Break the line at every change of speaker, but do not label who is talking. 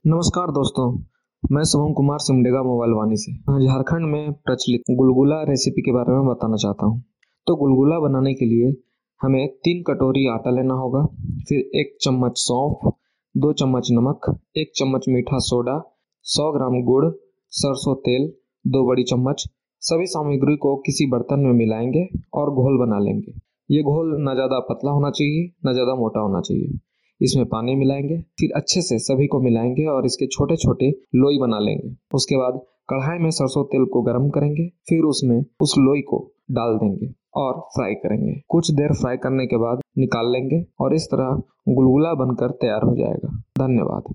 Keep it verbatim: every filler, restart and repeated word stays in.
नमस्कार दोस्तों, मैं शुभम कुमार सिमडेगा मोबाइल वानी से झारखंड में प्रचलित गुलगुला रेसिपी के बारे में बताना चाहता हूँ। तो गुलगुला बनाने के लिए हमें तीन कटोरी आटा लेना होगा, फिर एक चम्मच सौंफ, दो चम्मच नमक, एक चम्मच मीठा सोडा, सौ ग्राम गुड़, सरसों तेल, दो बड़ी चम्मच। सभी सामग्री को किसी बर्तन में मिलाएंगे और घोल बना लेंगे। ये घोल न ज़्यादा पतला होना चाहिए, न ज़्यादा मोटा होना चाहिए। इसमें पानी मिलाएंगे, फिर अच्छे से सभी को मिलाएंगे और इसके छोटे छोटे लोई बना लेंगे। उसके बाद कढ़ाई में सरसों तेल को गर्म करेंगे, फिर उसमें उस लोई को डाल देंगे और फ्राई करेंगे। कुछ देर फ्राई करने के बाद निकाल लेंगे और इस तरह गुलगुला बनकर तैयार हो जाएगा। धन्यवाद।